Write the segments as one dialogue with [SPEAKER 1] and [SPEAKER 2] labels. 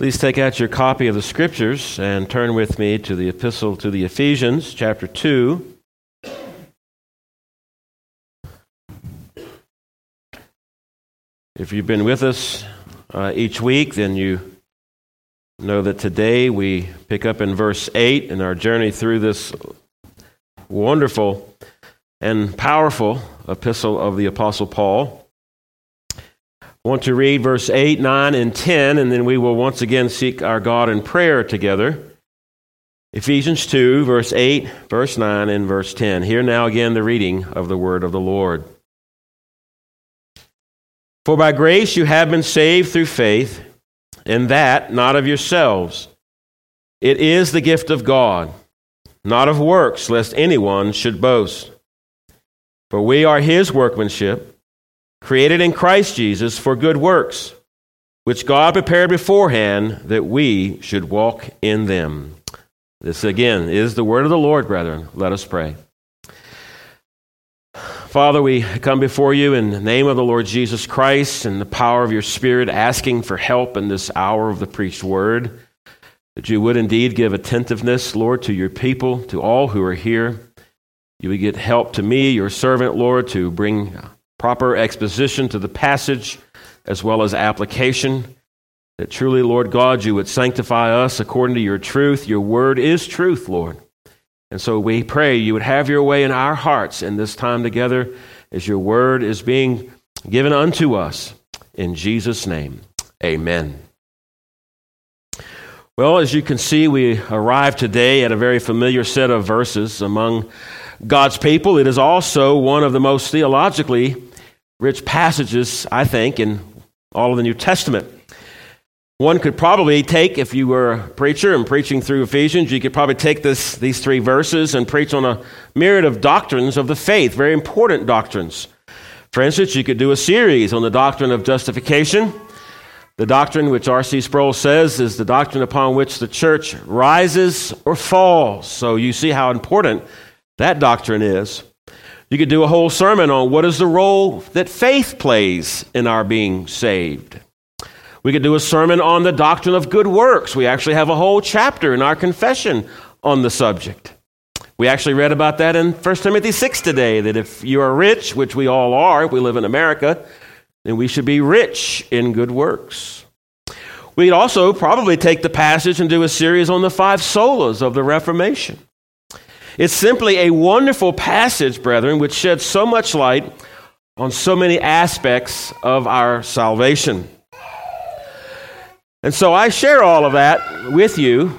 [SPEAKER 1] Please take out your copy of the Scriptures and turn with me to the Epistle to the Ephesians, chapter 2. If you've been with us each week, then you know that today we pick up in verse 8 in our journey through this wonderful and powerful epistle of the Apostle Paul. I want to read verse 8, 9, and 10, and then we will once again seek our God in prayer together. Ephesians 2, verse 8, verse 9, and verse 10. Hear now again the reading of the word of the Lord. For by grace you have been saved through faith, and that not of yourselves. It is the gift of God, not of works, lest anyone should boast. For we are his workmanship, created in Christ Jesus for good works, which God prepared beforehand that we should walk in them. This again is the word of the Lord, brethren. Let us pray. Father, we come before you in the name of the Lord Jesus Christ and the power of your Spirit, asking for help in this hour of the preached word, that you would indeed give attentiveness, Lord, to your people, to all who are here. You would get help to me, your servant, Lord, to bring proper exposition to the passage as well as application, that truly, Lord God, you would sanctify us according to your truth. Your word is truth, Lord. And so we pray you would have your way in our hearts in this time together as your word is being given unto us. In Jesus' name, amen. Well, as you can see, we arrive today at a very familiar set of verses among God's people. It is also one of the most theologically rich passages, I think, in all of the New Testament. One could probably take, if you were a preacher and preaching through Ephesians, you could probably take these three verses and preach on a myriad of doctrines of the faith, very important doctrines. For instance, you could do a series on the doctrine of justification, the doctrine which R.C. Sproul says is the doctrine upon which the church rises or falls. So you see how important that doctrine is. You could do a whole sermon on what is the role that faith plays in our being saved. We could do a sermon on the doctrine of good works. We actually have a whole chapter in our confession on the subject. We actually read about that in 1 Timothy 6 today, that if you are rich, which we all are, if we live in America, then we should be rich in good works. We'd also probably take the passage and do a series on the 5 solas of the Reformation. It's simply a wonderful passage, brethren, which sheds so much light on so many aspects of our salvation. And so I share all of that with you.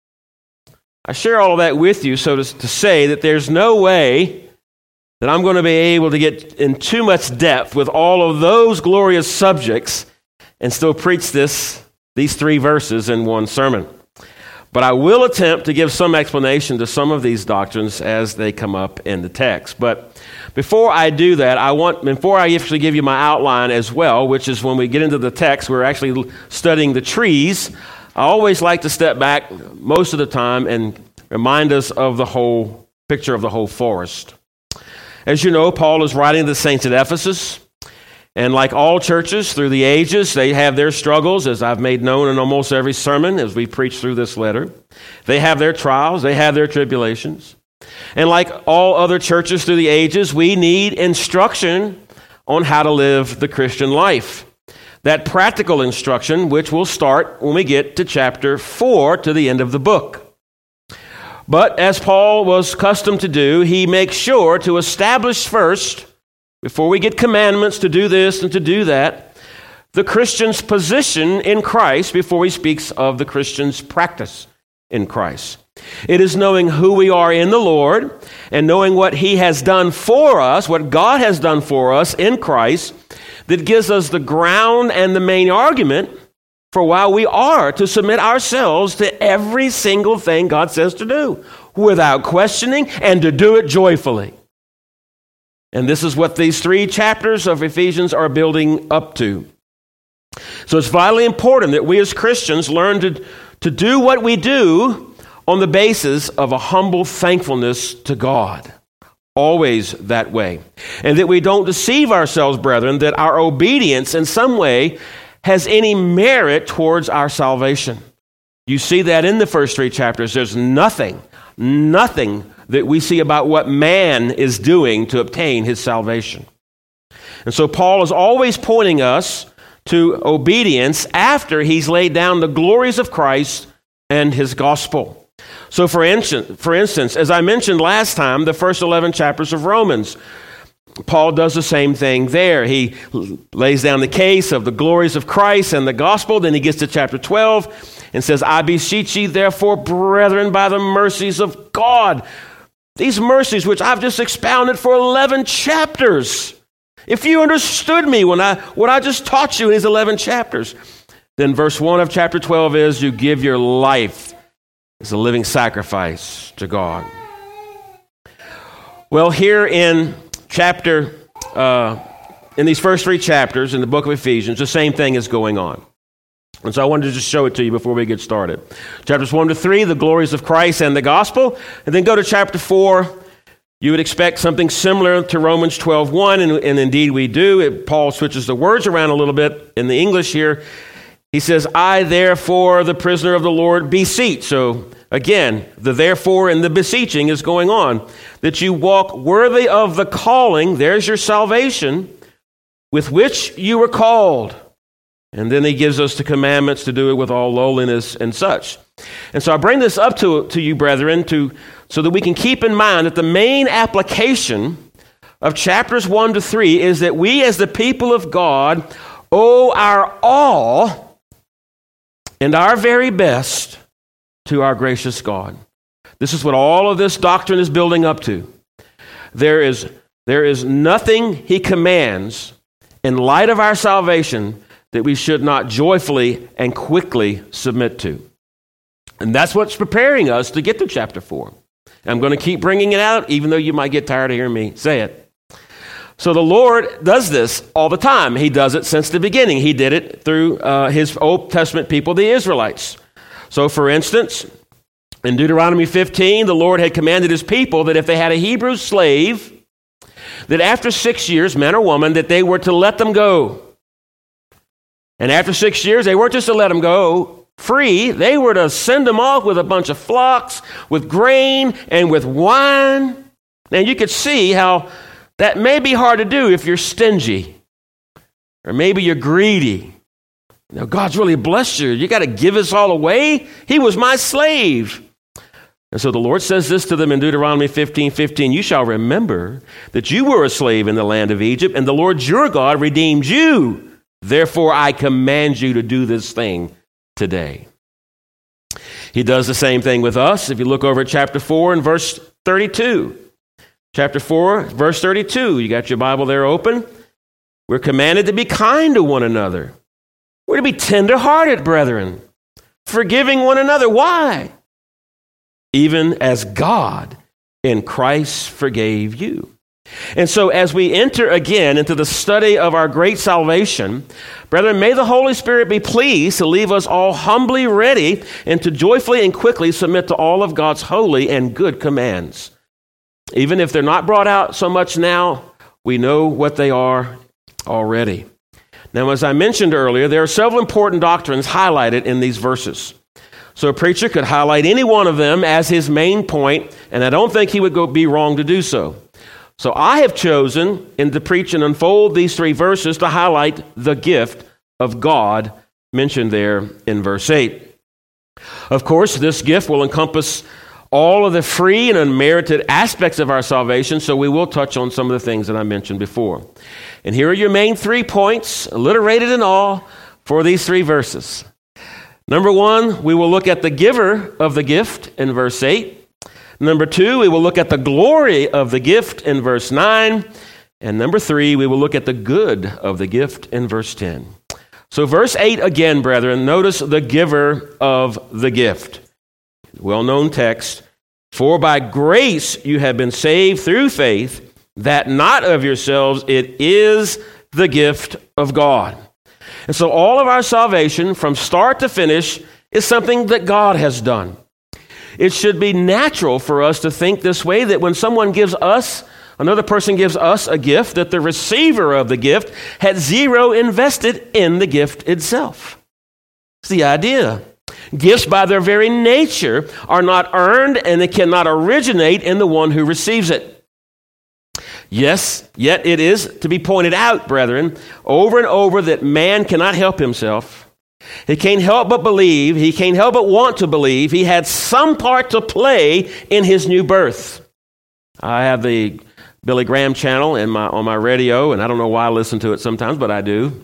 [SPEAKER 1] So to say that there's no way that I'm going to be able to get in too much depth with all of those glorious subjects and still preach these 3 verses in one sermon. But I will attempt to give some explanation to some of these doctrines as they come up in the text. But before I do that, before I actually give you my outline as well, which is when we get into the text, we're actually studying the trees. I always like to step back most of the time and remind us of the whole picture of the whole forest. As you know, Paul is writing to the saints at Ephesus. And like all churches through the ages, they have their struggles, as I've made known in almost every sermon as we preach through this letter. They have their trials, they have their tribulations. And like all other churches through the ages, we need instruction on how to live the Christian life. That practical instruction, which will start when we get to chapter 4 to the end of the book. But as Paul was accustomed to do, he makes sure to establish first, before we get commandments to do this and to do that, the Christian's position in Christ before he speaks of the Christian's practice in Christ. It is knowing who we are in the Lord and knowing what he has done for us, what God has done for us in Christ, that gives us the ground and the main argument for why we are to submit ourselves to every single thing God says to do, without questioning, and to do it joyfully. And this is what these 3 chapters of Ephesians are building up to. So it's vitally important that we as Christians learn to do what we do on the basis of a humble thankfulness to God. Always that way. And that we don't deceive ourselves, brethren, that our obedience in some way has any merit towards our salvation. You see that in the first 3 chapters. There's nothing that we see about what man is doing to obtain his salvation. And so Paul is always pointing us to obedience after he's laid down the glories of Christ and his gospel. So for instance, as I mentioned last time, the first 11 chapters of Romans, Paul does the same thing there. He lays down the case of the glories of Christ and the gospel. Then he gets to chapter 12 and says, I beseech ye therefore, brethren, by the mercies of God. These mercies which I've just expounded for 11 chapters. If you understood me what I just taught you in these 11 chapters, then verse 1 of chapter 12 is you give your life as a living sacrifice to God. Well, here in in these first 3 chapters in the book of Ephesians, the same thing is going on. And so I wanted to just show it to you before we get started. Chapters 1 to 3, the glories of Christ and the gospel. And then go to chapter 4. You would expect something similar to Romans 12:1, and indeed we do. Paul switches the words around a little bit in the English here. He says, I therefore, the prisoner of the Lord, beseech. So again, the therefore and the beseeching is going on. That you walk worthy of the calling, there's your salvation, with which you were called. And then he gives us the commandments to do it with all lowliness and such. And so I bring this up to you, brethren, so that we can keep in mind that the main application of chapters 1 to 3 is that we as the people of God owe our all and our very best to our gracious God. This is what all of this doctrine is building up to. There is nothing he commands in light of our salvation that we should not joyfully and quickly submit to. And that's what's preparing us to get to chapter 4. I'm going to keep bringing it out, even though you might get tired of hearing me say it. So the Lord does this all the time. He does it since the beginning. He did it through his Old Testament people, the Israelites. So for instance, in Deuteronomy 15, the Lord had commanded his people that if they had a Hebrew slave, that after 6 years, man or woman, that they were to let them go. And after 6 years, they weren't just to let them go free. They were to send them off with a bunch of flocks, with grain, and with wine. And you could see how that may be hard to do if you're stingy. Or maybe you're greedy. You know, God's really blessed you. You got to give us all away? He was my slave. And so the Lord says this to them in Deuteronomy 15:15. You shall remember that you were a slave in the land of Egypt, and the Lord your God redeemed you. Therefore, I command you to do this thing today. He does the same thing with us. If you look over at chapter 4 and verse 32. Chapter 4, verse 32. You got your Bible there open? We're commanded to be kind to one another. We're to be tender-hearted, brethren, forgiving one another. Why? Even as God in Christ forgave you. And so as we enter again into the study of our great salvation, brethren, may the Holy Spirit be pleased to leave us all humbly ready and to joyfully and quickly submit to all of God's holy and good commands. Even if they're not brought out so much now, we know what they are already. Now, as I mentioned earlier, there are several important doctrines highlighted in these verses. So a preacher could highlight any one of them as his main point, and I don't think he would be wrong to do so. So I have chosen to preach and unfold these 3 verses to highlight the gift of God mentioned there in verse 8. Of course, this gift will encompass all of the free and unmerited aspects of our salvation, so we will touch on some of the things that I mentioned before. And here are your main 3 points, alliterated and all, for these 3 verses. Number 1, we will look at the giver of the gift in verse 8. Number 2, we will look at the glory of the gift in verse 9. And number 3, we will look at the good of the gift in verse 10. So verse 8 again, brethren, notice the giver of the gift. Well-known text. For by grace you have been saved through faith, that not of yourselves, it is the gift of God. And so all of our salvation from start to finish is something that God has done. It should be natural for us to think this way, that when someone gives us Another person gives us a gift that the receiver of the gift had zero invested in the gift itself. It's the idea. Gifts by their very nature are not earned, and they cannot originate in the one who receives it. Yes, yet it is to be pointed out, brethren, over and over that man cannot help himself. He can't help but believe. He can't help but want to believe. He had some part to play in his new birth. I have the Billy Graham channel on my radio, and I don't know why I listen to it sometimes, but I do.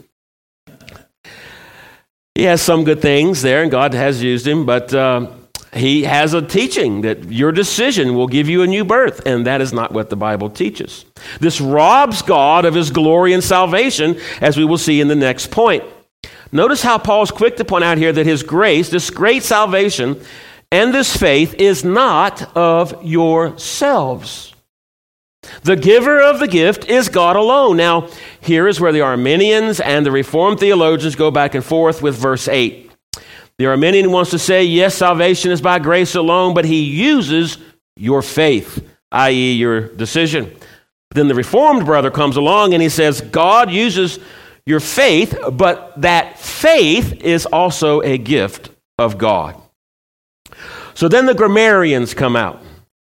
[SPEAKER 1] He has some good things there, and God has used him, but he has a teaching that your decision will give you a new birth, and that is not what the Bible teaches. This robs God of his glory and salvation, as we will see in the next point. Notice how Paul's quick to point out here that his grace, this great salvation, and this faith is not of yourselves. The giver of the gift is God alone. Now, here is where the Arminians and the Reformed theologians go back and forth with verse 8. The Arminian wants to say, yes, salvation is by grace alone, but he uses your faith, i.e. your decision. Then the Reformed brother comes along and he says, God uses your faith, but that faith is also a gift of God. So then the grammarians come out.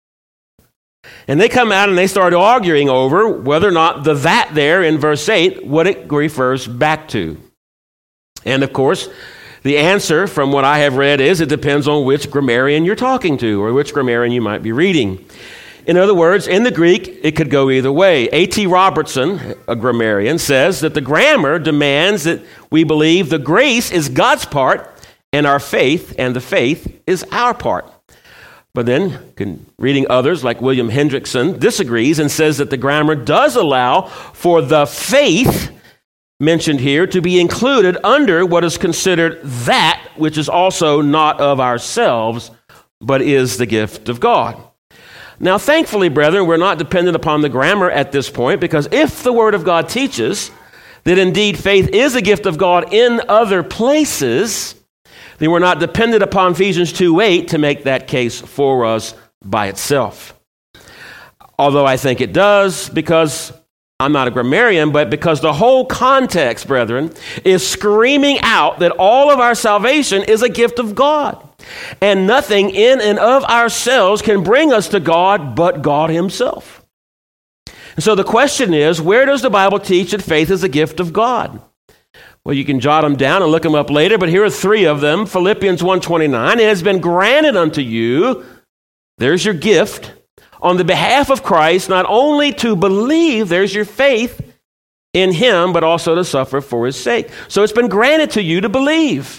[SPEAKER 1] And they come out and they start arguing over whether or not the that there in verse 8, what it refers back to. And of course, the answer from what I have read is it depends on which grammarian you're talking to or which grammarian you might be reading. In other words, in the Greek, it could go either way. A.T. Robertson, a grammarian, says that the grammar demands that we believe the grace is God's part and our faith, and the faith is our part. But then, reading others like William Hendrickson disagrees and says that the grammar does allow for the faith mentioned here to be included under what is considered that which is also not of ourselves, but is the gift of God. Now, thankfully, brethren, we're not dependent upon the grammar at this point, because if the Word of God teaches that indeed faith is a gift of God in other places, then we're not dependent upon Ephesians 2:8 to make that case for us by itself. Although I think it does, because I'm not a grammarian, but because the whole context, brethren, is screaming out that all of our salvation is a gift of God. And nothing in and of ourselves can bring us to God but God himself. And so the question is, where does the Bible teach that faith is a gift of God? Well, you can jot them down and look them up later, but here are three of them. Philippians 1:29, it has been granted unto you, there's your gift, on the behalf of Christ, not only to believe, there's your faith in him, but also to suffer for his sake. So it's been granted to you to believe.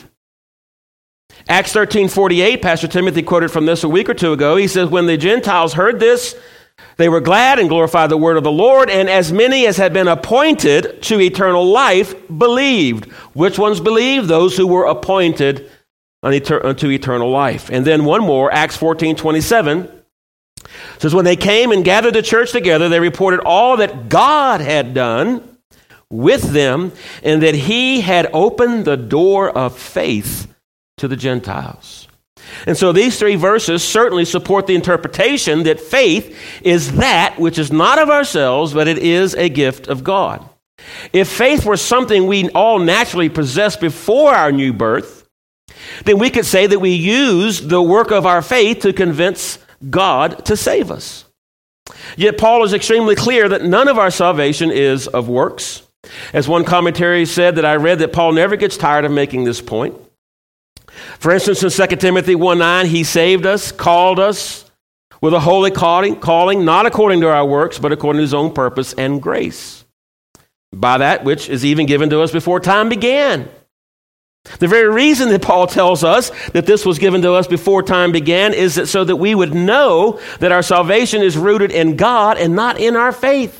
[SPEAKER 1] Acts 13:48, Pastor Timothy quoted from this a week or two ago. He says, when the Gentiles heard this, they were glad and glorified the word of the Lord, and as many as had been appointed to eternal life believed. Which ones believed? Those who were appointed unto eternal life. And then one more, Acts 14:27, says, when they came and gathered the church together, they reported all that God had done with them, and that he had opened the door of faith to the Gentiles. And so these three verses certainly support the interpretation that faith is that which is not of ourselves, but it is a gift of God. If faith were something we all naturally possessed before our new birth, then we could say that we used the work of our faith to convince God to save us. Yet Paul is extremely clear that none of our salvation is of works. As one commentary said that I read, that Paul never gets tired of making this point. For instance, in 2 Timothy 1:9, he saved us, called us with a holy calling, not according to our works, but according to his own purpose and grace, by that which is even given to us before time began. The very reason that Paul tells us that this was given to us before time began is that so that we would know that our salvation is rooted in God and not in our faith.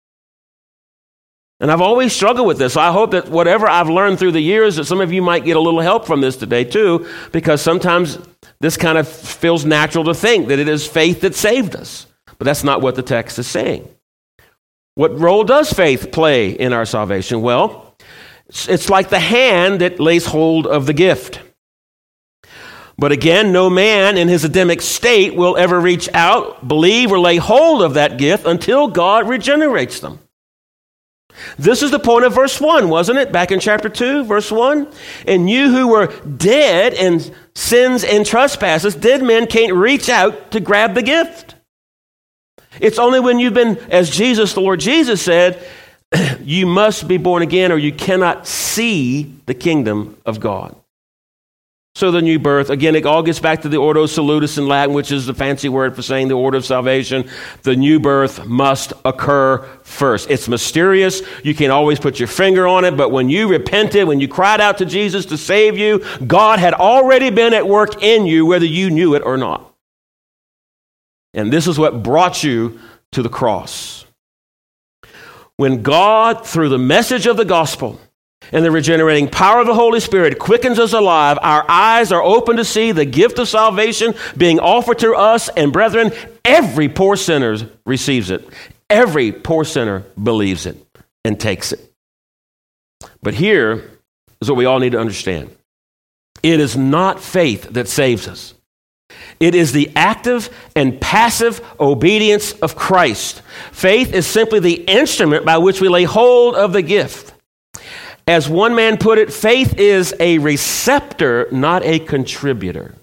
[SPEAKER 1] And I've always struggled with this. I hope that whatever I've learned through the years, that some of you might get a little help from this today too, because sometimes this kind of feels natural to think that it is faith that saved us. But that's not what the text is saying. What role does faith play in our salvation? Well, it's like the hand that lays hold of the gift. But again, no man in his Adamic state will ever reach out, believe, or lay hold of that gift until God regenerates them. This is the point of verse 1, wasn't it? Back in chapter 2, verse 1. And you who were dead in sins and trespasses, dead men can't reach out to grab the gift. It's only when you've been, as Jesus, the Lord Jesus said, you must be born again or you cannot see the kingdom of God. So the new birth, again, it all gets back to the ordo salutis in Latin, which is the fancy word for saying the order of salvation. The new birth must occur first. It's mysterious. You can't always put your finger on it, but when you repented, when you cried out to Jesus to save you, God had already been at work in you, whether you knew it or not. And this is what brought you to the cross. When God, through the message of the gospel, and the regenerating power of the Holy Spirit quickens us alive, our eyes are open to see the gift of salvation being offered to us. And brethren, every poor sinner receives it. Every poor sinner believes it and takes it. But here is what we all need to understand. It is not faith that saves us. It is the active and passive obedience of Christ. Faith is simply the instrument by which we lay hold of the gift. As one man put it, faith is a receptor, not a contributor.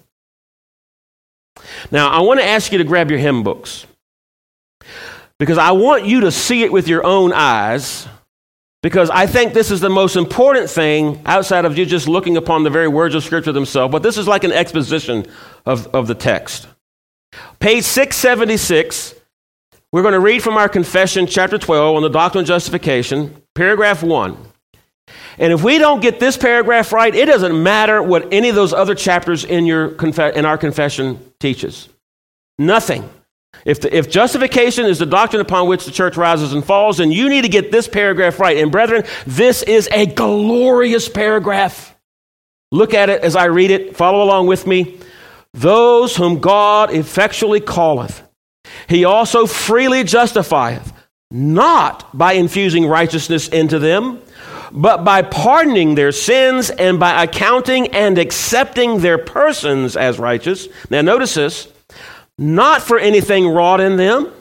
[SPEAKER 1] Now, I want to ask you to grab your hymn books, because I want you to see it with your own eyes, because I think this is the most important thing outside of you just looking upon the very words of Scripture themselves, but this is like an exposition of the text. Page 676, we're going to read from our confession, chapter 12, on the doctrine of justification, paragraph 1. And if we don't get this paragraph right, it doesn't matter what any of those other chapters in our confession teaches. Nothing. If justification is the doctrine upon which the church rises and falls, then you need to get this paragraph right. And brethren, this is a glorious paragraph. Look at it as I read it. Follow along with me. Those whom God effectually calleth, he also freely justifieth, not by infusing righteousness into them, but by pardoning their sins and by accounting and accepting their persons as righteous. Now notice this, not for anything wrought in them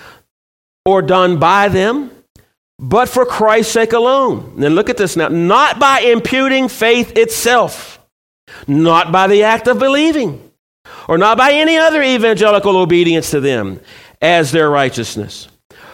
[SPEAKER 1] or done by them, but for Christ's sake alone. Then look at this now, not by imputing faith itself, not by the act of believing, or not by any other evangelical obedience to them as their righteousness,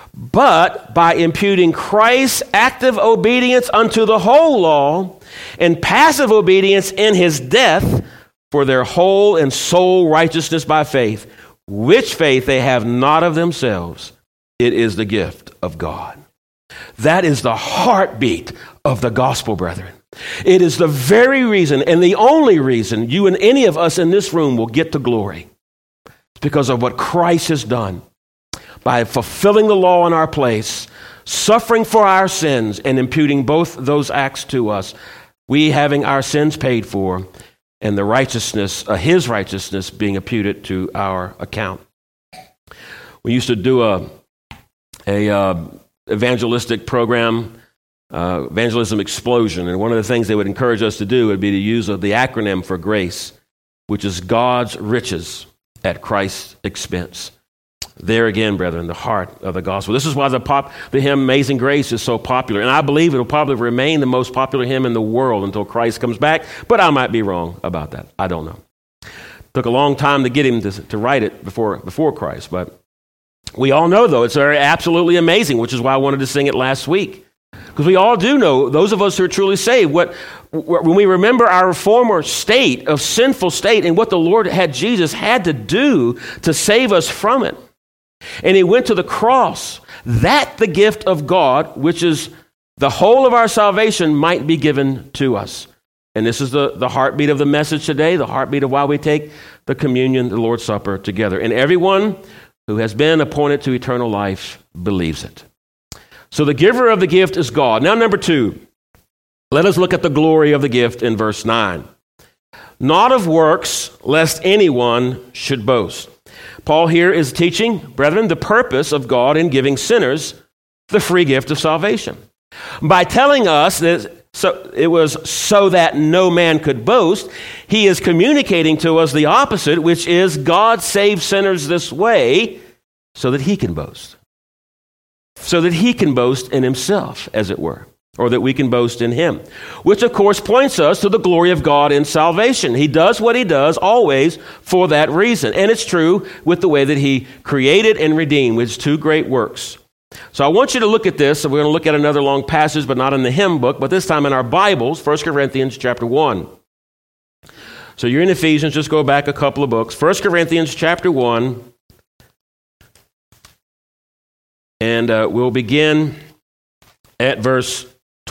[SPEAKER 1] but by imputing Christ's active obedience unto the whole law and passive obedience in his death for their whole and sole righteousness by faith, which faith they have not of themselves. It is the gift of God. That is the heartbeat of the gospel, brethren. It is the very reason and the only reason you and any of us in this room will get to glory. It's because of what Christ has done. By fulfilling the law in our place, suffering for our sins, and imputing both those acts to us, we having our sins paid for, and the righteousness, his righteousness, being imputed to our account. We used to do a evangelistic program, Evangelism Explosion, and one of the things they would encourage us to do would be to use the acronym for GRACE, which is God's riches at Christ's expense. There again, brethren, the heart of the gospel. This is why the hymn Amazing Grace is so popular. And I believe it will probably remain the most popular hymn in the world until Christ comes back. But I might be wrong about that. I don't know. Took a long time to get him to write it before Christ. But we all know, though, it's very absolutely amazing, which is why I wanted to sing it last week. Because we all do know, those of us who are truly saved, when we remember our former state of sinful state and what the Lord Jesus had to do to save us from it. And he went to the cross, that the gift of God, which is the whole of our salvation, might be given to us. And this is the heartbeat of the message today, the heartbeat of why we take the communion, the Lord's Supper together. And everyone who has been appointed to eternal life believes it. So the giver of the gift is God. Now, number 2, let us look at the glory of the gift in verse 9. Not of works, lest anyone should boast. Paul here is teaching, brethren, the purpose of God in giving sinners the free gift of salvation. By telling us that So it was so that no man could boast. He is communicating to us the opposite, which is God saves sinners this way so that he can boast. So that he can boast in himself, as it were, or that we can boast in him, which of course points us to the glory of God in salvation. He does what he does always for that reason. And it's true with the way that he created and redeemed, which is two great works. So I want you to look at this. We're going to look at another long passage, but not in the hymn book, but this time in our Bibles, 1 Corinthians chapter 1. So you're in Ephesians, just go back a couple of books. 1 Corinthians chapter 1, and we'll begin at verse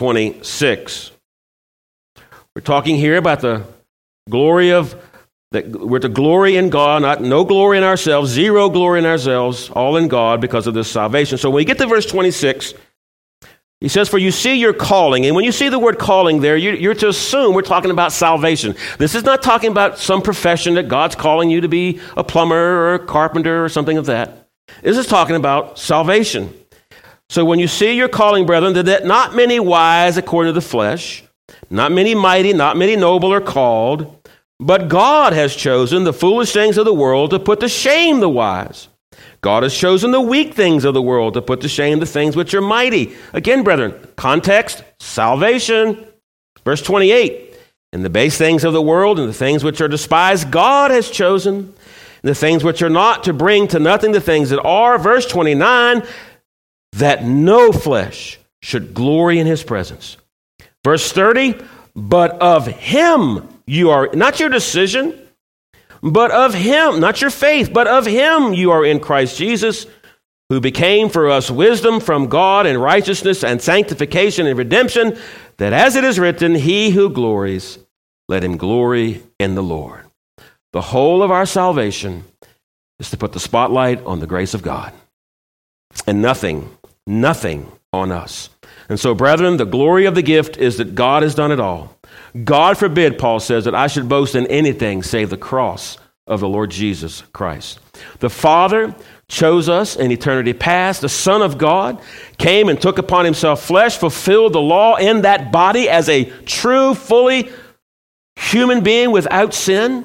[SPEAKER 1] 26. We're talking here about the glory of we're to glory in God, no glory in ourselves, zero glory in ourselves, all in God because of this salvation. So when we get to verse 26, he says, "For you see your calling." And when you see the word calling there, you're to assume we're talking about salvation. This is not talking about some profession that God's calling you to be a plumber or a carpenter or something of that. This is talking about salvation. "So when you see your calling, brethren, that not many wise according to the flesh, not many mighty, not many noble are called, but God has chosen the foolish things of the world to put to shame the wise. God has chosen the weak things of the world to put to shame the things which are mighty." Again, brethren, context, salvation. Verse 28, "And the base things of the world and the things which are despised, God has chosen, and the things which are not, to bring to nothing the things that are." Verse 29, "That no flesh should glory in his presence." Verse 30, "But of him you are," not your decision, but of him, not your faith, but of him you are in Christ Jesus, who became for us wisdom from God and righteousness and sanctification and redemption, that as it is written, he who glories, let him glory in the Lord. The whole of our salvation is to put the spotlight on the grace of God and nothing on us. And so, brethren, the glory of the gift is that God has done it all. God forbid, Paul says, that I should boast in anything save the cross of the Lord Jesus Christ. The Father chose us in eternity past. The Son of God came and took upon himself flesh, fulfilled the law in that body as a true, fully human being without sin.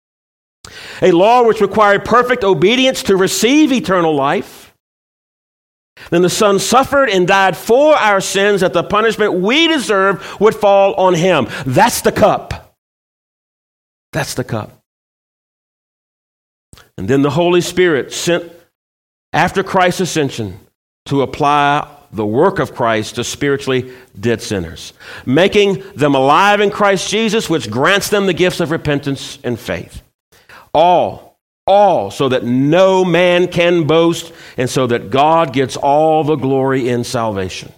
[SPEAKER 1] A law which required perfect obedience to receive eternal life. Then the Son suffered and died for our sins, that the punishment we deserve would fall on him. That's the cup. That's the cup. And then the Holy Spirit sent after Christ's ascension to apply the work of Christ to spiritually dead sinners, making them alive in Christ Jesus, which grants them the gifts of repentance and faith. All so that no man can boast, and so that God gets all the glory in salvation.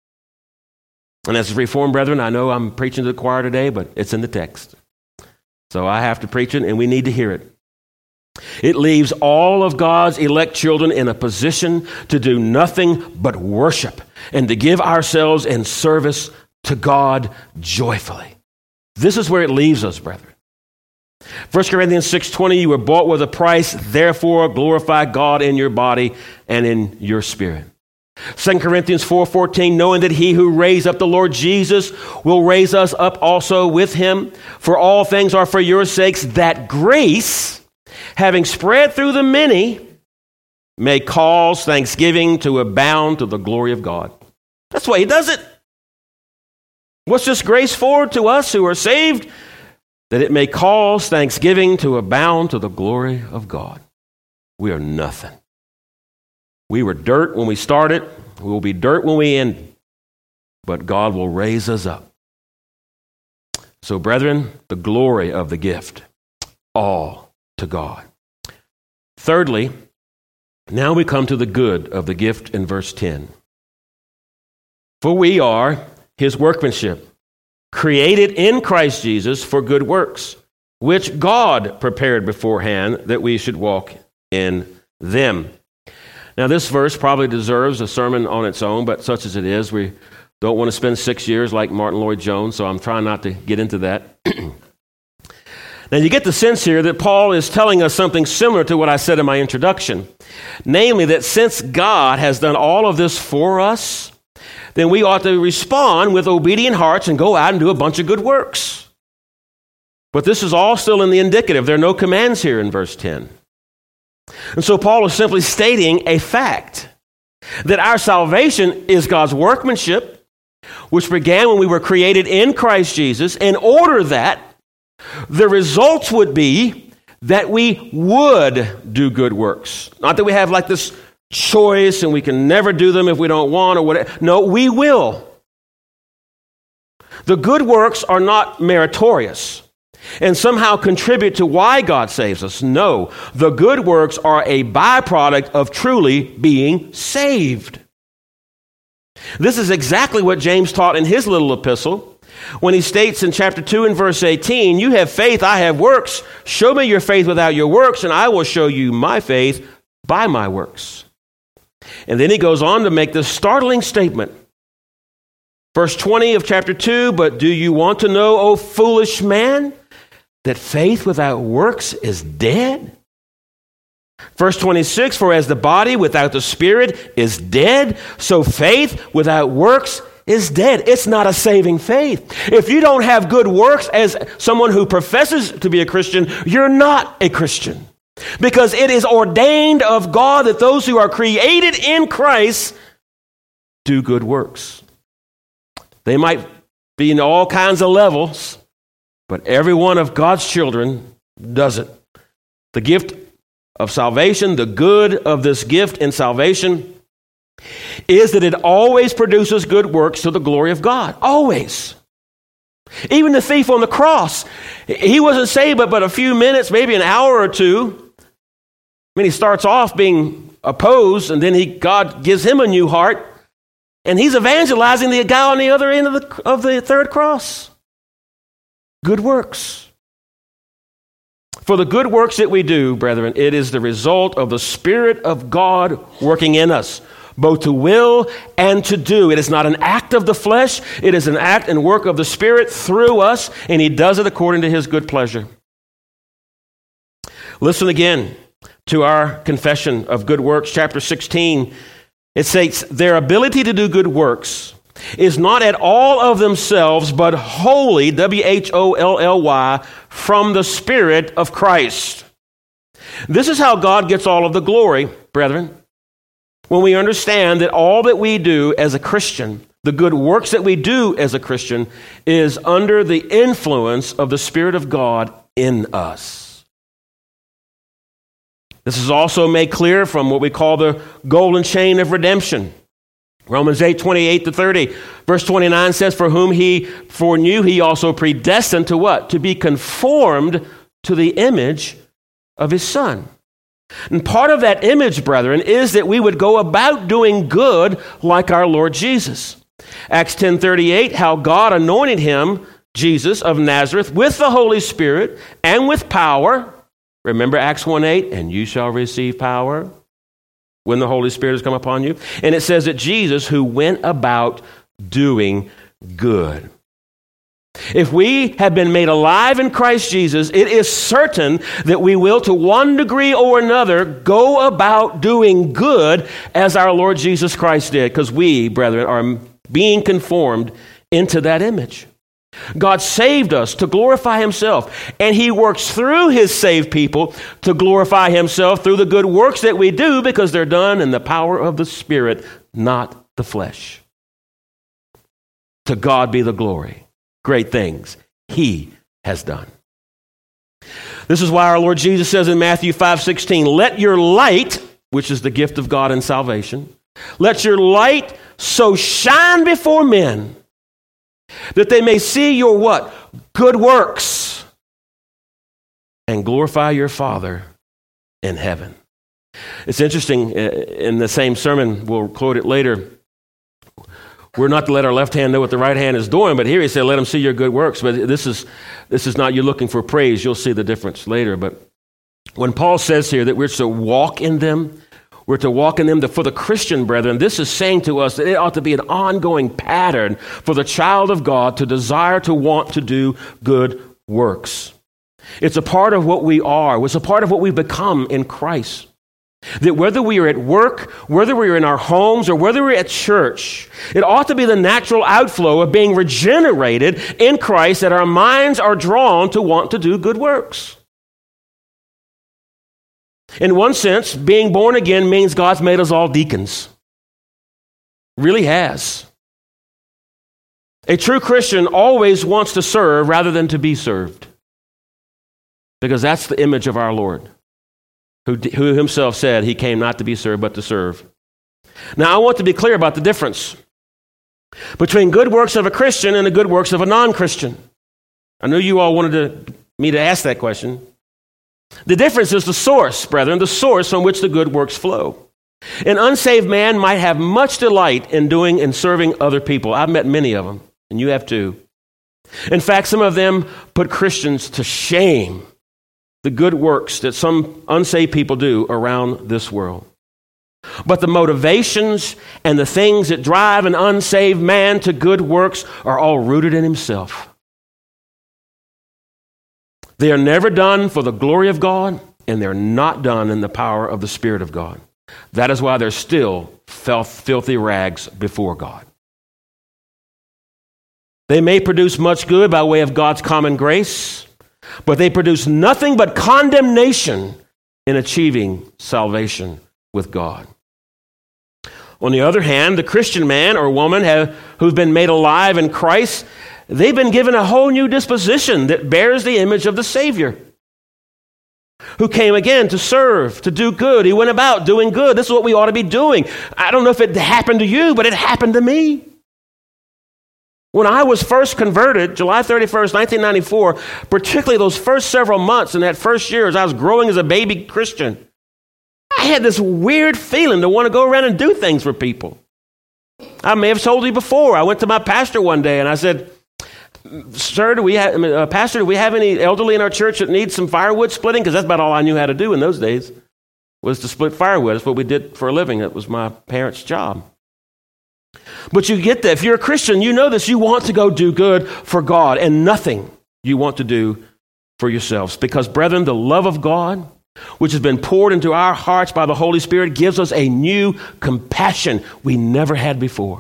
[SPEAKER 1] And as Reformed brethren, I know I'm preaching to the choir today, but it's in the text. So I have to preach it, and we need to hear it. It leaves all of God's elect children in a position to do nothing but worship and to give ourselves in service to God joyfully. This is where it leaves us, brethren. 1 Corinthians 6:20, "You were bought with a price, therefore glorify God in your body and in your spirit." 2 Corinthians 4:14, "Knowing that he who raised up the Lord Jesus will raise us up also with him. For all things are for your sakes, that grace, having spread through the many, may cause thanksgiving to abound to the glory of God." That's why he does it. What's this grace for to us who are saved? That it may cause thanksgiving to abound to the glory of God. We are nothing. We were dirt when we started. We will be dirt when we end. But God will raise us up. So, brethren, the glory of the gift, all to God. Thirdly, now we come to the good of the gift in verse 10. "For we are his workmanship, created in Christ Jesus for good works, which God prepared beforehand that we should walk in them." Now, this verse probably deserves a sermon on its own, but such as it is, we don't want to spend 6 years like Martin Lloyd-Jones, so I'm trying not to get into that. Now, you get the sense here that Paul is telling us something similar to what I said in my introduction, namely that since God has done all of this for us, then we ought to respond with obedient hearts and go out and do a bunch of good works. But this is all still in the indicative. There are no commands here in verse 10. And so Paul is simply stating a fact, that our salvation is God's workmanship, which began when we were created in Christ Jesus, in order that the results would be that we would do good works. Not that we have like this choice and we can never do them if we don't want or whatever. No, we will. The good works are not meritorious and somehow contribute to why God saves us. No, the good works are a byproduct of truly being saved. This is exactly what James taught in his little epistle when he states in chapter 2 and verse 18, you have faith, I have works. Show me your faith without your works, and I will show you my faith by my works. And then he goes on to make this startling statement. Verse 20 of chapter 2, but do you want to know, O foolish man, that faith without works is dead? Verse 26, for as the body without the spirit is dead, so faith without works is dead. It's not a saving faith. If you don't have good works as someone who professes to be a Christian, you're not a Christian. Because it is ordained of God that those who are created in Christ do good works. They might be in all kinds of levels, but every one of God's children does it. The gift of salvation, the good of this gift in salvation is that it always produces good works to the glory of God. Always. Even the thief on the cross, he wasn't saved but a few minutes, maybe an hour or two. I mean, he starts off being opposed, and then God gives him a new heart, and he's evangelizing the guy on the other end of the third cross. Good works. For the good works that we do, brethren, it is the result of the Spirit of God working in us, both to will and to do. It is not an act of the flesh. It is an act and work of the Spirit through us, and he does it according to his good pleasure. Listen again to our confession of good works, chapter 16. It states, their ability to do good works is not at all of themselves, but wholly, W-H-O-L-L-Y, from the Spirit of Christ. This is how God gets all of the glory, brethren. When we understand that all that we do as a Christian, the good works that we do as a Christian, is under the influence of the Spirit of God in us. This is also made clear from what we call the golden chain of redemption. Romans 8:28-30. Verse 29 says, for whom he foreknew, he also predestined to what? To be conformed to the image of his Son. And part of that image, brethren, is that we would go about doing good like our Lord Jesus. Acts 10:38, how God anointed him, Jesus of Nazareth, with the Holy Spirit and with power. Remember Acts 1:8, and you shall receive power when the Holy Spirit has come upon you. And it says that Jesus, who went about doing good. If we have been made alive in Christ Jesus, it is certain that we will, to one degree or another, go about doing good as our Lord Jesus Christ did, because we, brethren, are being conformed into that image. God saved us to glorify himself, and he works through his saved people to glorify himself through the good works that we do, because they're done in the power of the Spirit, not the flesh. To God be the glory. Great things he has done. This is why our Lord Jesus says in Matthew 5:16, let your light, which is the gift of God in salvation, let your light so shine before men that they may see your what? Good works, and glorify your Father in heaven. It's interesting, in the same sermon, we'll quote it later, we're not to let our left hand know what the right hand is doing, but here he said, let them see your good works. But this is not you looking for praise. You'll see the difference later. But when Paul says here that we're to walk in them, we're to walk in them. For the Christian brethren, this is saying to us that it ought to be an ongoing pattern for the child of God to desire to want to do good works. It's a part of what we are. It's a part of what we've become in Christ. That whether we are at work, whether we are in our homes, or whether we're at church, it ought to be the natural outflow of being regenerated in Christ that our minds are drawn to want to do good works. In one sense, being born again means God's made us all deacons. Really has. A true Christian always wants to serve rather than to be served, because that's the image of our Lord, who himself said he came not to be served but to serve. Now, I want to be clear about the difference between good works of a Christian and the good works of a non-Christian. I know you all wanted me to ask that question. The difference is the source, brethren, the source from which the good works flow. An unsaved man might have much delight in doing and serving other people. I've met many of them, and you have too. In fact, some of them put Christians to shame, the good works that some unsaved people do around this world. But the motivations and the things that drive an unsaved man to good works are all rooted in himself. They are never done for the glory of God, and they're not done in the power of the Spirit of God. That is why they're still filthy rags before God. They may produce much good by way of God's common grace, but they produce nothing but condemnation in achieving salvation with God. On the other hand, the Christian man or woman who've been made alive in Christ, they've been given a whole new disposition that bears the image of the Savior, who came again to serve, to do good. He went about doing good. This is what we ought to be doing. I don't know if it happened to you, but it happened to me. When I was first converted, July 31st, 1994, particularly those first several months in that first year as I was growing as a baby Christian, I had this weird feeling to want to go around and do things for people. I may have told you before. I went to my pastor one day and I said, Pastor, do we have any elderly in our church that needs some firewood splitting? Because that's about all I knew how to do in those days, was to split firewood. That's what we did for a living. That was my parents' job. But you get that. If you're a Christian, you know this. You want to go do good for God, and nothing you want to do for yourselves. Because, brethren, the love of God, which has been poured into our hearts by the Holy Spirit, gives us a new compassion we never had before.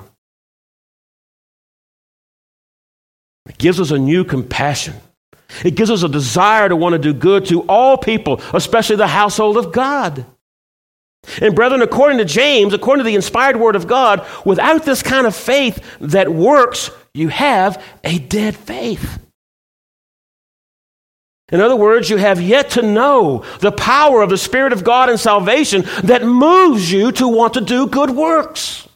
[SPEAKER 1] It gives us a new compassion. It gives us a desire to want to do good to all people, especially the household of God. And brethren, according to James, according to the inspired word of God, without this kind of faith that works, you have a dead faith. In other words, you have yet to know the power of the Spirit of God in salvation that moves you to want to do good works.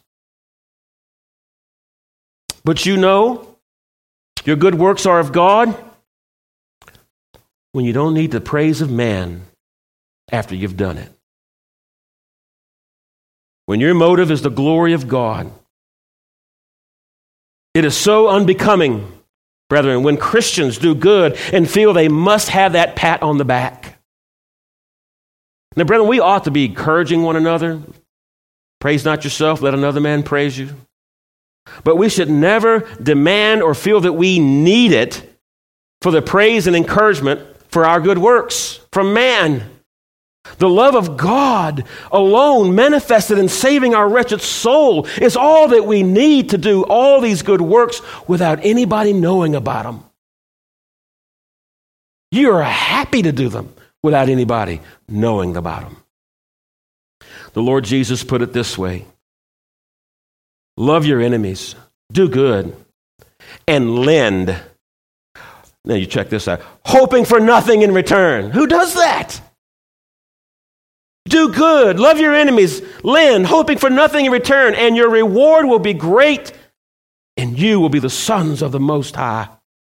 [SPEAKER 1] But you know your good works are of God when you don't need the praise of man after you've done it. When your motive is the glory of God. It is so unbecoming, brethren, when Christians do good and feel they must have that pat on the back. Now, brethren, we ought to be encouraging one another. Praise not yourself, let another man praise you. But we should never demand or feel that we need it for the praise and encouragement for our good works from man. The love of God alone manifested in saving our wretched soul is all that we need to do all these good works without anybody knowing about them. You are happy to do them without anybody knowing about them. The Lord Jesus put it this way: love your enemies, do good, and lend. Now you check this out. Hoping for nothing in return. Who does that? Do good, love your enemies, lend, hoping for nothing in return, and your reward will be great, and you will be the sons of the Most High.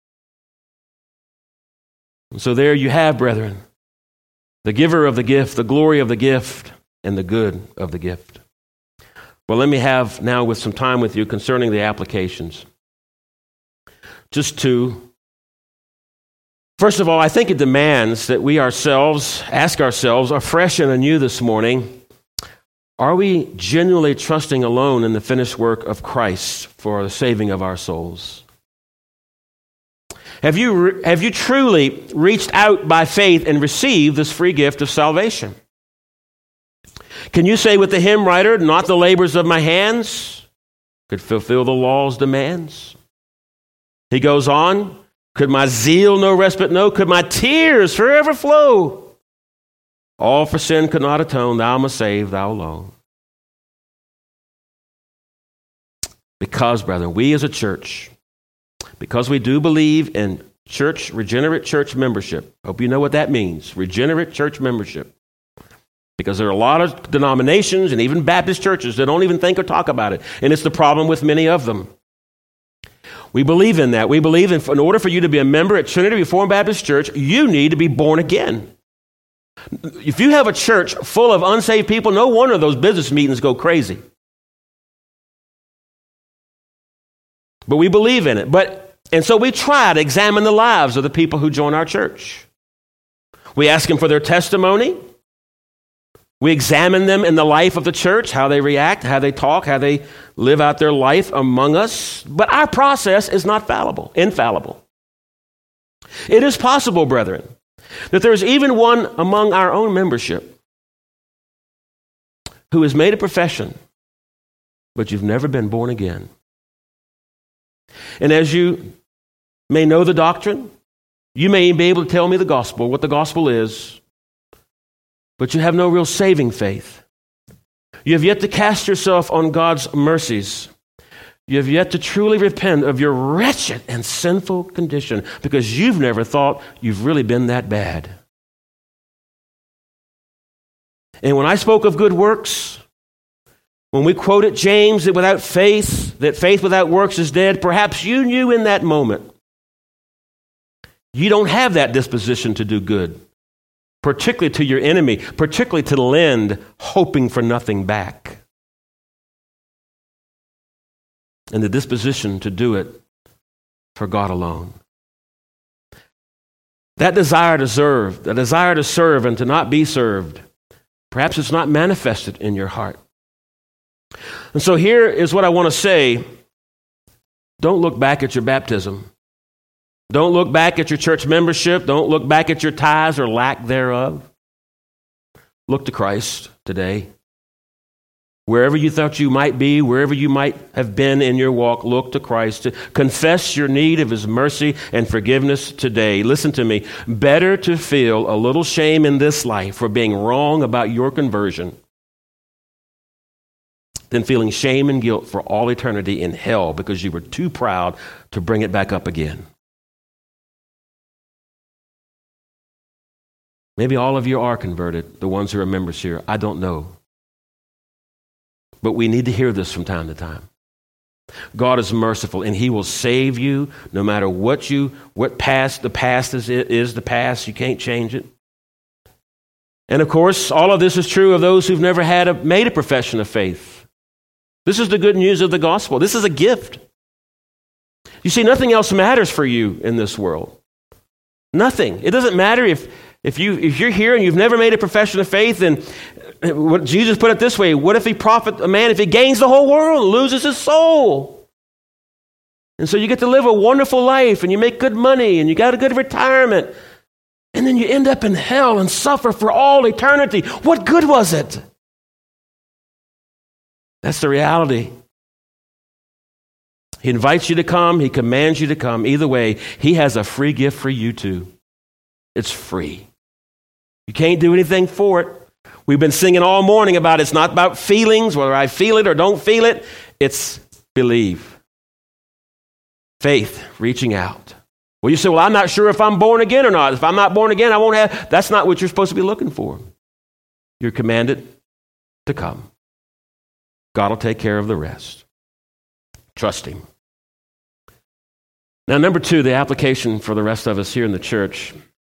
[SPEAKER 1] And so there you have, brethren, the giver of the gift, the glory of the gift, and the good of the gift. Well, let me have now with some time with you concerning the applications. Just two. First of all, I think it demands that we ourselves ask ourselves afresh and anew this morning, are we genuinely trusting alone in the finished work of Christ for the saving of our souls? Have you truly reached out by faith and received this free gift of salvation? Can you say with the hymn writer, not the labors of my hands could fulfill the law's demands? He goes on, could my zeal no respite know? Could my tears forever flow? All for sin could not atone, thou must save, thou alone. Because, brethren, we as a church, because we do believe in church, regenerate church membership. Hope you know what that means, regenerate church membership. Because there are a lot of denominations and even Baptist churches that don't even think or talk about it. And it's the problem with many of them. We believe in that. We believe in order for you to be a member at Trinity Reformed Baptist Church, you need to be born again. If you have a church full of unsaved people, no wonder those business meetings go crazy. But we believe in it. And so we try to examine the lives of the people who join our church. We ask them for their testimony. We examine them in the life of the church, how they react, how they talk, how they live out their life among us. But our process is not infallible. It is possible, brethren, that there is even one among our own membership who has made a profession, but you've never been born again. And as you may know the doctrine, you may be able to tell me the gospel, what the gospel is, but you have no real saving faith. You have yet to cast yourself on God's mercies. You have yet to truly repent of your wretched and sinful condition because you've never thought you've really been that bad. And when I spoke of good works, when we quoted James that without faith, that faith without works is dead, perhaps you knew in that moment you don't have that disposition to do good, particularly to your enemy, particularly to lend, hoping for nothing back. And the disposition to do it for God alone. That desire to serve, the desire to serve and to not be served, perhaps it's not manifested in your heart. And so here is what I want to say. Don't look back at your baptism. Don't look back at your church membership. Don't look back at your tithes or lack thereof. Look to Christ today. Wherever you thought you might be, wherever you might have been in your walk, look to Christ. Confess your need of His mercy and forgiveness today. Listen to me. Better to feel a little shame in this life for being wrong about your conversion than feeling shame and guilt for all eternity in hell because you were too proud to bring it back up again. Maybe all of you are converted, the ones who are members here. I don't know. But we need to hear this from time to time. God is merciful, and He will save you no matter what past. The past is the past. You can't change it. And of course, all of this is true of those who've never made a profession of faith. This is the good news of the gospel. This is a gift. You see, nothing else matters for you in this world. Nothing. It doesn't matter if you're here and you've never made a profession of faith, and what Jesus put it this way, what if he profit a man if he gains the whole world and loses his soul? And so you get to live a wonderful life and you make good money and you got a good retirement, and then you end up in hell and suffer for all eternity. What good was it? That's the reality. He invites you to come. He commands you to come. Either way, He has a free gift for you too. It's free. You can't do anything for it. We've been singing all morning about it's not about feelings, whether I feel it or don't feel it. It's believe. Faith, reaching out. Well, you say, well, I'm not sure if I'm born again or not. If I'm not born again, I won't have. That's not what you're supposed to be looking for. You're commanded to come. God will take care of the rest. Trust Him. Now, number 2, the application for the rest of us here in the church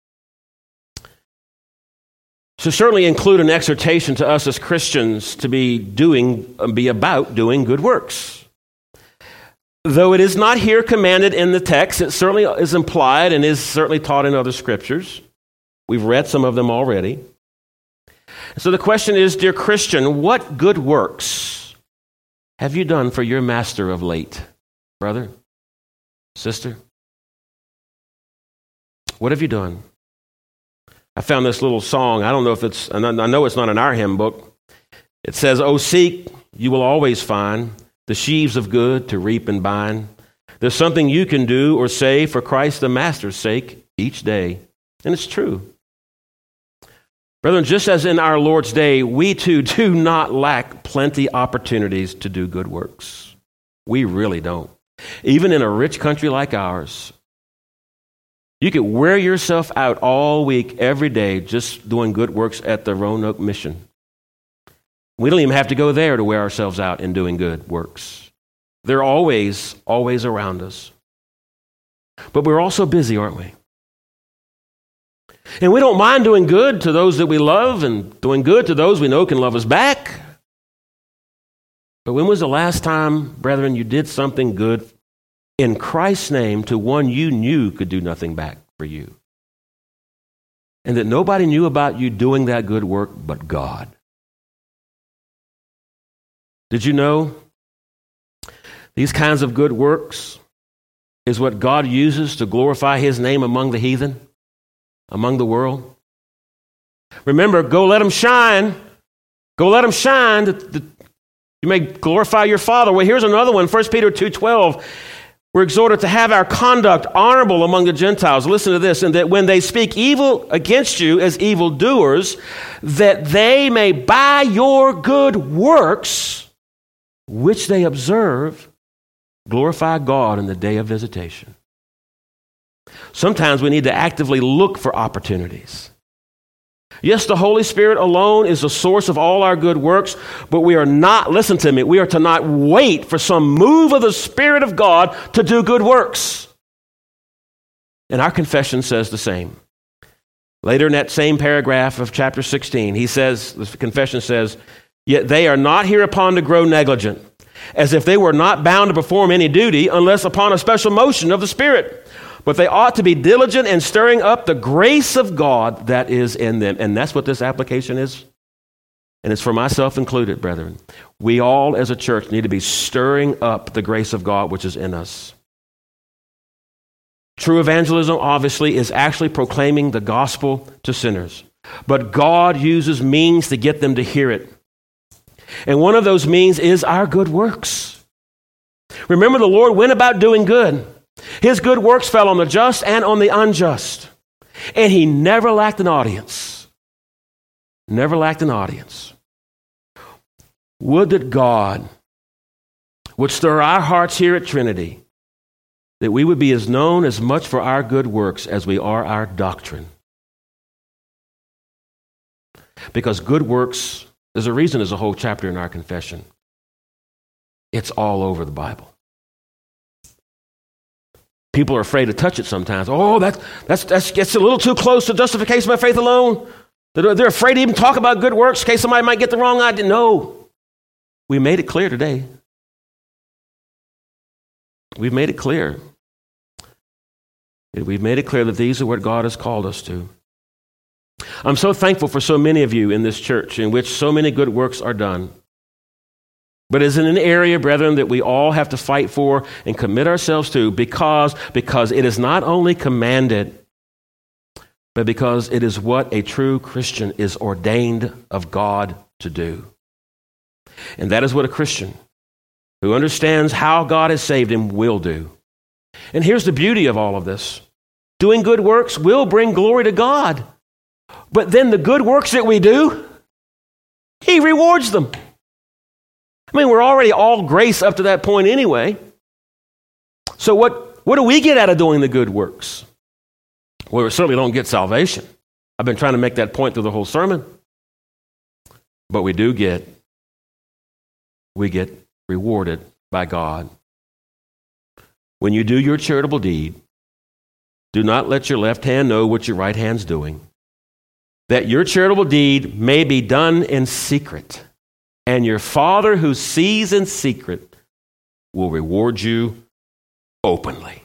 [SPEAKER 1] should certainly include an exhortation to us as Christians to be about doing good works. Though it is not here commanded in the text, it certainly is implied and is certainly taught in other scriptures. We've read some of them already. So the question is, dear Christian, what good works have you done for your master of late? Brother? Sister? What have you done? I found this little song. I don't know if I know it's not in our hymn book. It says, "Oh, seek, you will always find the sheaves of good to reap and bind. There's something you can do or say for Christ the Master's sake each day." And it's true. Brethren, just as in our Lord's day, we too do not lack plenty opportunities to do good works. We really don't. Even in a rich country like ours, you could wear yourself out all week, every day, just doing good works at the Roanoke Mission. We don't even have to go there to wear ourselves out in doing good works. They're always around us. But we're also busy, aren't we? And we don't mind doing good to those that we love and doing good to those we know can love us back. But when was the last time, brethren, you did something good in Christ's name to one you knew could do nothing back for you? And that nobody knew about you doing that good work but God. Did you know these kinds of good works is what God uses to glorify His name among the heathen, among the world? Remember, go let them shine. Go let them shine that you may glorify your Father. Well, here's another one, 1 Peter 2:12. We're exhorted to have our conduct honorable among the Gentiles. Listen to this. "And that when they speak evil against you as evildoers, that they may by your good works, which they observe, glorify God in the day of visitation." Sometimes we need to actively look for opportunities. Yes, the Holy Spirit alone is the source of all our good works, but we are not, listen to me, we are to not wait for some move of the Spirit of God to do good works. And our confession says the same. Later in that same paragraph of chapter 16, he says, the confession says, "Yet they are not hereupon to grow negligent, as if they were not bound to perform any duty unless upon a special motion of the Spirit. But they ought to be diligent in stirring up the grace of God that is in them." And that's what this application is. And it's for myself included, brethren. We all as a church need to be stirring up the grace of God which is in us. True evangelism, obviously, is actually proclaiming the gospel to sinners. But God uses means to get them to hear it. And one of those means is our good works. Remember, the Lord went about doing good. His good works fell on the just and on the unjust. And He never lacked an audience. Never lacked an audience. Would that God would stir our hearts here at Trinity, that we would be as known as much for our good works as we are our doctrine. Because good works, there's a reason there's a whole chapter in our confession. It's all over the Bible. People are afraid to touch it sometimes. Oh, that gets a little too close to justification by faith alone. They're afraid to even talk about good works in case somebody might get the wrong idea. No. We made it clear today. We've made it clear. We've made it clear that these are what God has called us to. I'm so thankful for so many of you in this church in which so many good works are done. But it's in an area, brethren, that we all have to fight for and commit ourselves to because it is not only commanded, but because it is what a true Christian is ordained of God to do. And that is what a Christian who understands how God has saved him will do. And here's the beauty of all of this. Doing good works will bring glory to God. But then the good works that we do, He rewards them. I mean, we're already all grace up to that point anyway. So what do we get out of doing the good works? Well, we certainly don't get salvation. I've been trying to make that point through the whole sermon. But we get rewarded by God. When you do your charitable deed, do not let your left hand know what your right hand's doing, that your charitable deed may be done in secret. And your Father who sees in secret will reward you openly.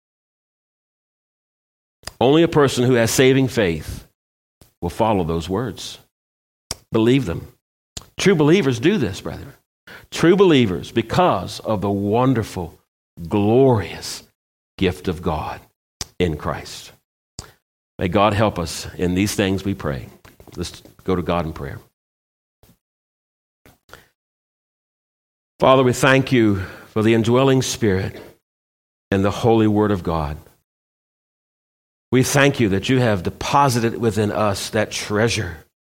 [SPEAKER 1] Only a person who has saving faith will follow those words. Believe them. True believers do this, brethren. True believers, because of the wonderful, glorious gift of God in Christ. May God help us in these things, we pray. Let's go to God in prayer. Father, we thank you for the indwelling Spirit and the holy Word of God. We thank you that you have deposited within us that treasure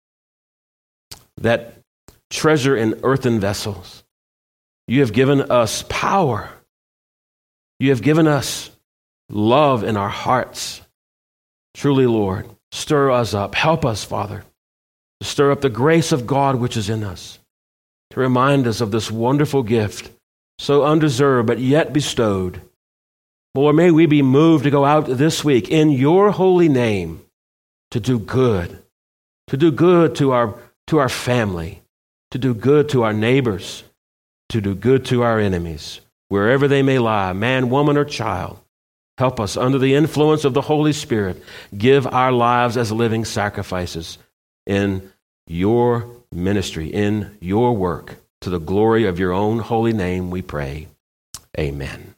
[SPEAKER 1] in earthen vessels. You have given us power. You have given us love in our hearts. Truly, Lord, stir us up. Help us, Father, to stir up the grace of God which is in us, to remind us of this wonderful gift, so undeserved but yet bestowed. Lord, may we be moved to go out this week in your holy name to do good to our family, to do good to our neighbors, to do good to our enemies, wherever they may lie, man, woman, or child. Help us, under the influence of the Holy Spirit, give our lives as living sacrifices in your ministry, in your work, to the glory of your own holy name, we pray. Amen.